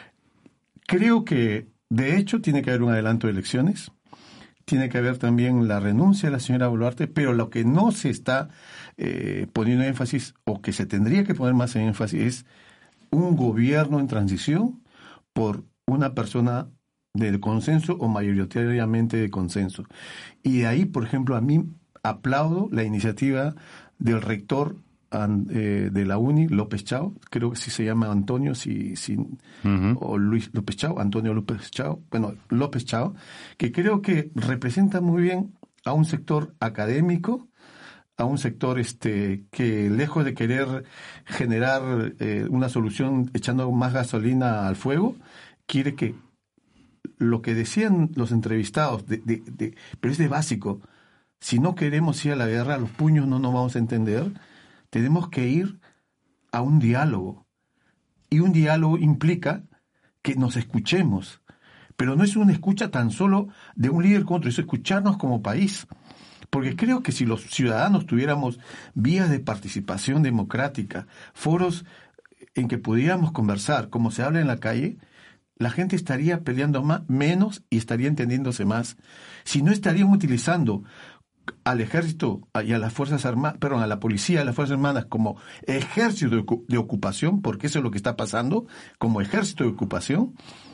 Creo que, de hecho, tiene que haber un adelanto de elecciones, tiene que haber también la renuncia de la señora Boluarte, pero lo que no se está eh, poniendo énfasis, o que se tendría que poner más en énfasis, es un gobierno en transición por una persona de consenso o mayoritariamente de consenso. Y de ahí, por ejemplo, a mí aplaudo la iniciativa del rector an- eh, de la UNI, López Chao, creo que sí se llama Antonio, si, si, Uh-huh. o Luis López Chao, Antonio López Chao, bueno, López Chao, que creo que representa muy bien a un sector académico, a un sector este que, lejos de querer generar eh, una solución echando más gasolina al fuego, quiere que lo que decían los entrevistados, de, de, de, pero es de básico, si no queremos ir a la guerra, a los puños no nos vamos a entender, tenemos que ir a un diálogo. Y un diálogo implica que nos escuchemos, pero no es una escucha tan solo de un líder con otro, es escucharnos como país. Porque creo que si los ciudadanos tuviéramos vías de participación democrática, foros en que pudiéramos conversar, como se habla en la calle, la gente estaría peleando más, menos y estaría entendiéndose más. Si no estarían utilizando al ejército y a las fuerzas armadas, perdón, a la policía y a las fuerzas armadas como ejército de, de ocupación, porque eso es lo que está pasando, como ejército de ocupación,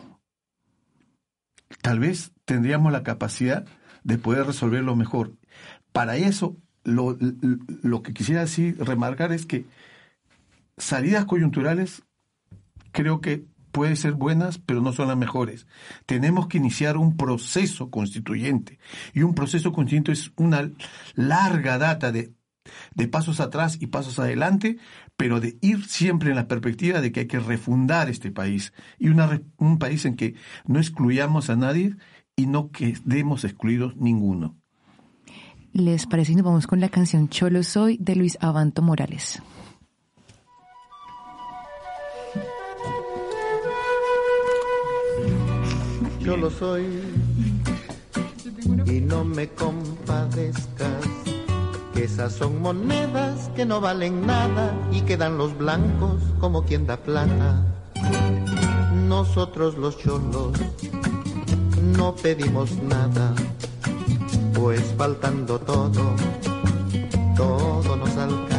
tal vez tendríamos la capacidad de poder resolverlo mejor. Para eso, lo, lo que quisiera así remarcar es que salidas coyunturales creo que pueden ser buenas, pero no son las mejores. Tenemos que iniciar un proceso constituyente. Y un proceso constituyente es una larga data de, de pasos atrás y pasos adelante, pero de ir siempre en la perspectiva de que hay que refundar este país. Y una, un país en que no excluyamos a nadie y no quedemos excluidos ninguno. ¿Les parece si nos vamos con la canción Cholo Soy de Luis Abanto Morales? Yo lo soy y no me compadezcas, que esas son monedas que no valen nada y quedan los blancos como quien da plata. Nosotros los cholos no pedimos nada, pues faltando todo, todo nos alcanza.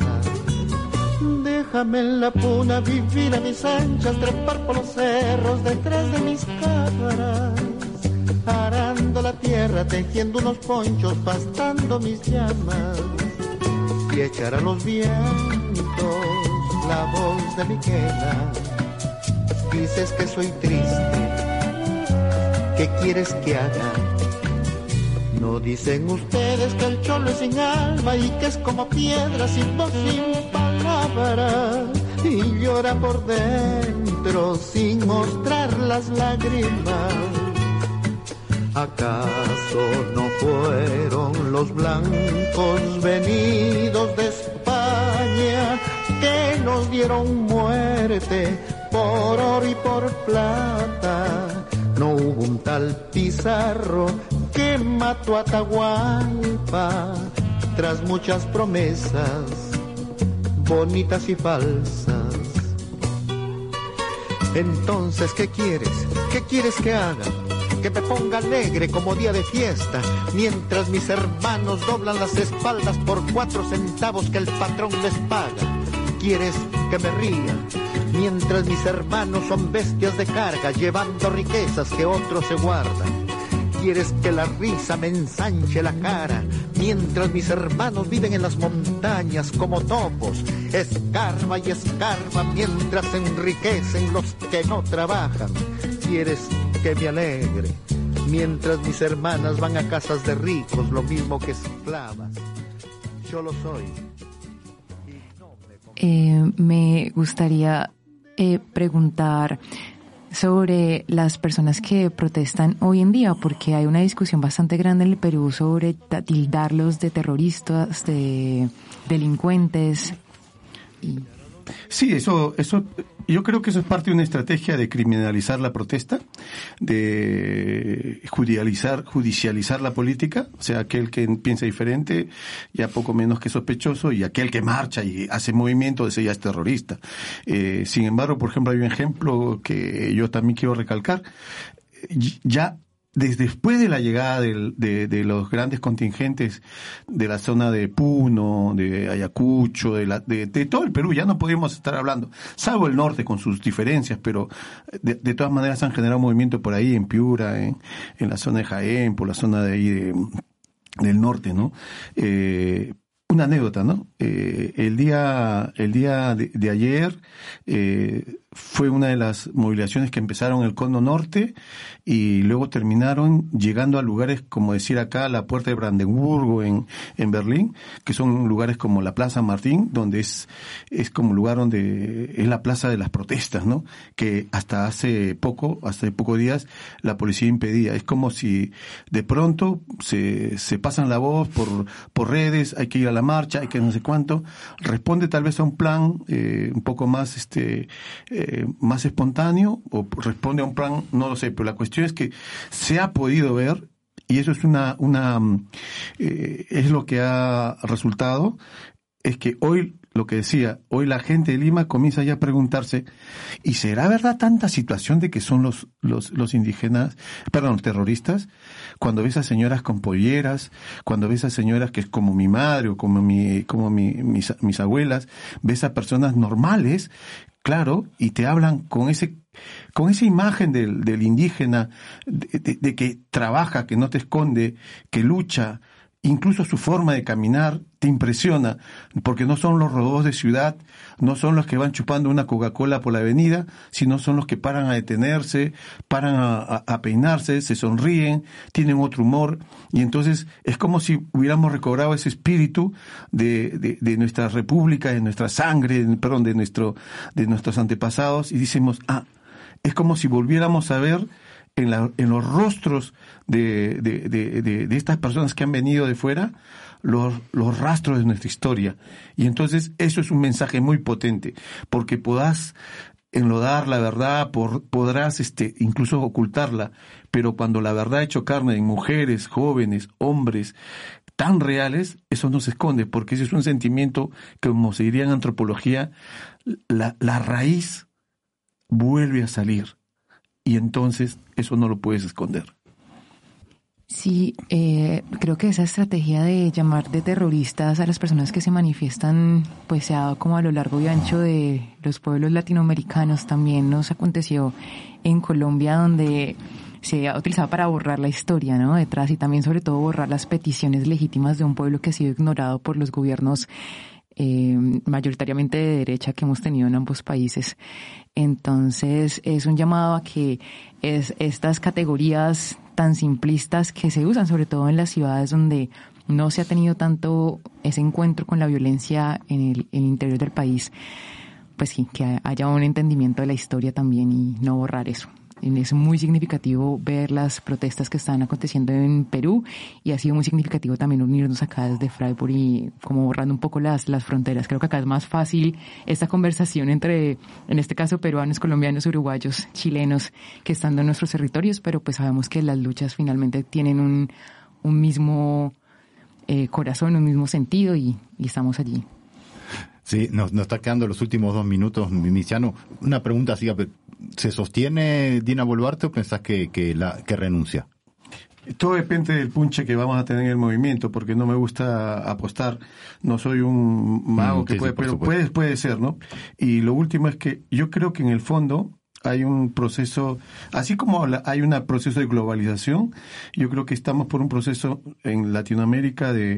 Déjame en la puna vivir a mis anchas, trepar por los cerros detrás de mis cabras, arando la tierra, tejiendo unos ponchos, pastando mis llamas, y echar a los vientos la voz de mi quena. Dices que soy triste, ¿qué quieres que haga? No dicen ustedes que el cholo es sin alma y que es como piedra sin voz, sin palabra, y llora por dentro sin mostrar las lágrimas. ¿Acaso no fueron los blancos venidos de España que nos dieron muerte por oro y por plata? No hubo un tal Pizarro que mató a Atahualpa tras muchas promesas bonitas y falsas. Entonces, ¿qué quieres? ¿Qué quieres que haga? Que me ponga alegre como día de fiesta, mientras mis hermanos doblan las espaldas por cuatro centavos que el patrón les paga. ¿Quieres que me ría? Mientras mis hermanos son bestias de carga, llevando riquezas que otros se guardan. ¿Quieres que la risa me ensanche la cara, mientras mis hermanos viven en las montañas como topos? Escarba y escarba mientras se enriquecen los que no trabajan. ¿Quieres que me alegre, mientras mis hermanas van a casas de ricos, lo mismo que esclavas? Yo lo soy. Eh, me gustaría eh, preguntar sobre las personas que protestan hoy en día, porque hay una discusión bastante grande en el Perú sobre tildarlos de terroristas, de delincuentes. Y... Sí, eso, eso, yo creo que eso es parte de una estrategia de criminalizar la protesta, de judicializar, judicializar la política, o sea, aquel que piensa diferente, ya poco menos que sospechoso, y aquel que marcha y hace movimiento, ese ya es terrorista. Eh, sin embargo, por ejemplo, hay un ejemplo que yo también quiero recalcar, ya desde después de la llegada de, de, de los grandes contingentes de la zona de Puno, de Ayacucho, de, la, de, de todo el Perú, ya no podríamos estar hablando, salvo el norte con sus diferencias, pero de, de todas maneras han generado movimiento por ahí, en Piura, en, en la zona de Jaén, por la zona de ahí de, del norte, ¿no? Eh, una anécdota, ¿no? Eh, el día, el día de, de ayer, eh, fue una de las movilizaciones que empezaron en el Cono Norte y luego terminaron llegando a lugares como decir acá la Puerta de Brandenburgo en, en Berlín, que son lugares como la Plaza Martín, donde es, es como lugar donde es la plaza de las protestas, ¿no? Que hasta hace poco, hasta hace pocos días, la policía impedía. Es como si de pronto se, se pasan la voz por, por redes, hay que ir a la marcha, hay que no sé cuánto, responde tal vez a un plan, eh, un poco más, este, eh, más espontáneo, o responde a un plan, no lo sé, pero la cuestión es que se ha podido ver, y eso es una, una, eh, es lo que ha resultado, es que hoy, lo que decía, hoy la gente de Lima comienza ya a preguntarse, ¿y será verdad tanta situación de que son los, los, los indígenas, perdón, terroristas? Cuando ves a señoras con polleras, cuando ves a señoras que es como mi madre o como mi, como mi, mis, mis abuelas, ves a personas normales, claro, y te hablan con ese, con esa imagen del, del indígena, de, de, de que trabaja, que no te esconde, que lucha. Incluso su forma de caminar te impresiona, porque no son los robots de ciudad, no son los que van chupando una Coca-Cola por la avenida, sino son los que paran a detenerse, paran a, a, a peinarse, se sonríen, tienen otro humor, y entonces es como si hubiéramos recobrado ese espíritu de, de, de nuestra república, de nuestra sangre, perdón, de nuestro, de nuestros antepasados, y decimos, ah, es como si volviéramos a ver en, la, en los rostros de, de, de, de, de estas personas que han venido de fuera, los, los rastros de nuestra historia. Y entonces eso es un mensaje muy potente, porque podás enlodar la verdad, por, podrás este, incluso ocultarla, pero cuando la verdad ha hecho carne en mujeres, jóvenes, hombres, tan reales, eso no se esconde, porque ese es un sentimiento que, como se diría en antropología, la, la raíz vuelve a salir. Y entonces eso no lo puedes esconder. Sí, eh, creo que esa estrategia de llamar de terroristas a las personas que se manifiestan, pues se ha dado como a lo largo y ancho de los pueblos latinoamericanos. También nos aconteció en Colombia, donde se ha utilizado para borrar la historia, ¿no? Detrás, y también sobre todo borrar las peticiones legítimas de un pueblo que ha sido ignorado por los gobiernos Eh, mayoritariamente de derecha que hemos tenido en ambos países. Entonces es un llamado a que es, estas categorías tan simplistas que se usan sobre todo en las ciudades donde no se ha tenido tanto ese encuentro con la violencia en el, en el interior del país, pues sí, que haya un entendimiento de la historia también y no borrar eso. Es muy significativo ver las protestas que están aconteciendo en Perú, y ha sido muy significativo también unirnos acá desde Freiburg y como borrando un poco las, las fronteras. Creo que acá es más fácil esta conversación entre, en este caso, peruanos, colombianos, uruguayos, chilenos, que estando en nuestros territorios, pero pues sabemos que las luchas finalmente tienen un, un mismo eh, corazón, un mismo sentido, y, y estamos allí. Sí, nos, nos está quedando los últimos dos minutos, Misiano. Una pregunta así, ¿se sostiene Dina Boluarte o pensás que, que, la, que renuncia? Todo depende del punche que vamos a tener en el movimiento, porque no me gusta apostar. No soy un mago mm, que sí, puede, sí, pero puede, puede ser, ¿no? Y lo último es que yo creo que en el fondo hay un proceso, así como hay un proceso de globalización, yo creo que estamos por un proceso en Latinoamérica de,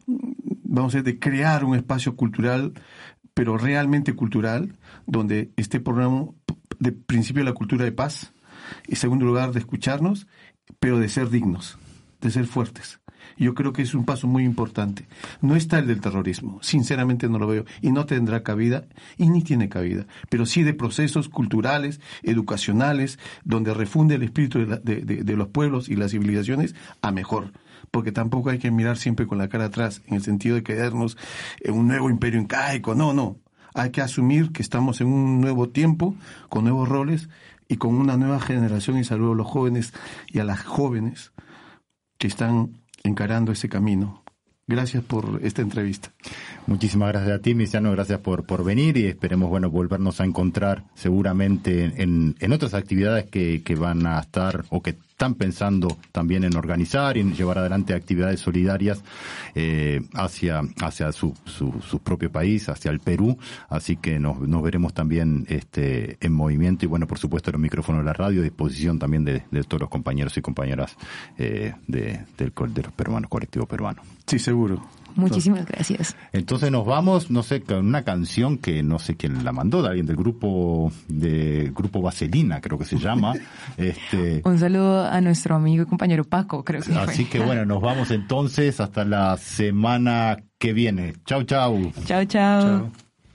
vamos a decir, de crear un espacio cultural, pero realmente cultural, donde esté por un, de principio la cultura de paz, y segundo lugar de escucharnos, pero de ser dignos, de ser fuertes. Yo creo que es un paso muy importante. No está el del terrorismo, sinceramente no lo veo, y no tendrá cabida, y ni tiene cabida, pero sí de procesos culturales, educacionales, donde refunde el espíritu de, la, de, de, de los pueblos y las civilizaciones a mejor, porque tampoco hay que mirar siempre con la cara atrás, en el sentido de quedarnos en un nuevo imperio incaico, no, no. Hay que asumir que estamos en un nuevo tiempo, con nuevos roles, y con una nueva generación, y saludo a los jóvenes y a las jóvenes que están encarando ese camino. Gracias por esta entrevista. Muchísimas gracias a ti, Misiano, gracias por, por venir, y esperemos, bueno, volvernos a encontrar seguramente en, en otras actividades que, que van a estar o que están pensando también en organizar y en llevar adelante actividades solidarias eh, hacia hacia su, su su propio país, hacia el Perú, así que nos, nos veremos también este en movimiento, y bueno, por supuesto los micrófonos de la radio a disposición también de, de todos los compañeros y compañeras eh, de, del, de los peruanos, colectivo peruano. Sí, seguro. Muchísimas gracias. Entonces nos vamos, no sé, con una canción que no sé quién la mandó, de alguien del grupo de grupo Vaselina, creo que se llama. este Un saludo a nuestro amigo y compañero Paco, creo que Así fue. Que bueno, nos vamos entonces hasta la semana que viene. Chau, chau. Chau, chau.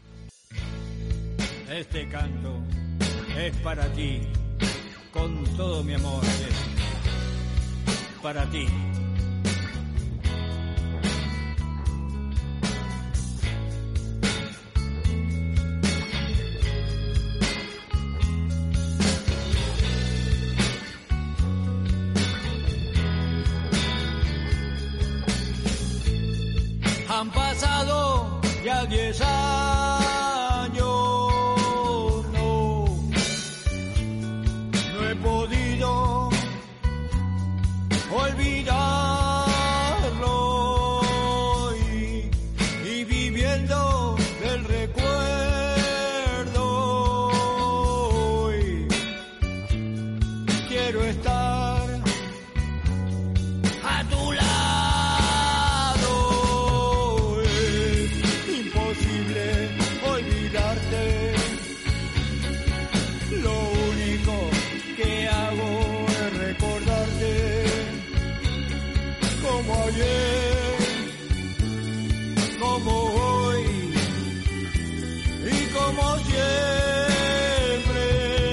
Este canto es para ti, con todo mi amor, para ti. olvidarlo y, y viviendo del recuerdo hoy quiero estar a tu lado. Es imposible olvidarte, lo único que hago es recordarte como ayer, como hoy y como siempre.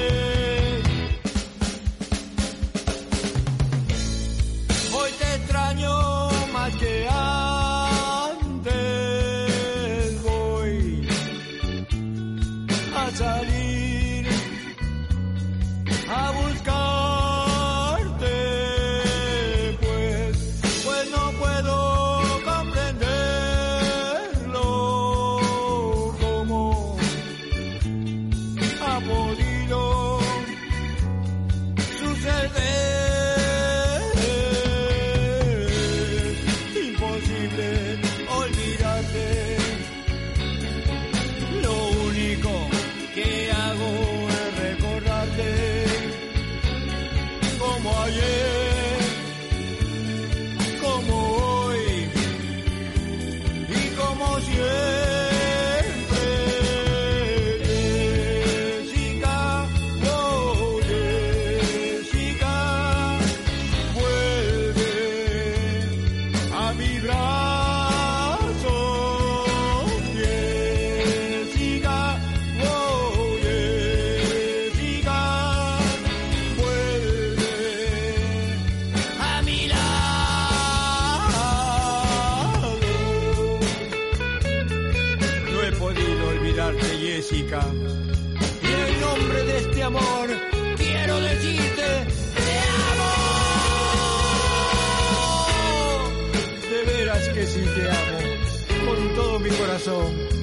Hoy te extraño más que antes, voy a salir a buscarte, pues, pues no puedo comprenderlo, cómo ha podido suceder. Imposible olvidarte, lo único que hago es recordarte como ayer, como hoy y como siempre. Jessica, oh Jessica, vuelve a mi brazo. Jessica, oh Jessica, vuelve a mi lado. No he podido olvidarte, Jessica, y en el nombre de este amor quiero decirte te amo. De veras que sí te amo, con todo mi corazón.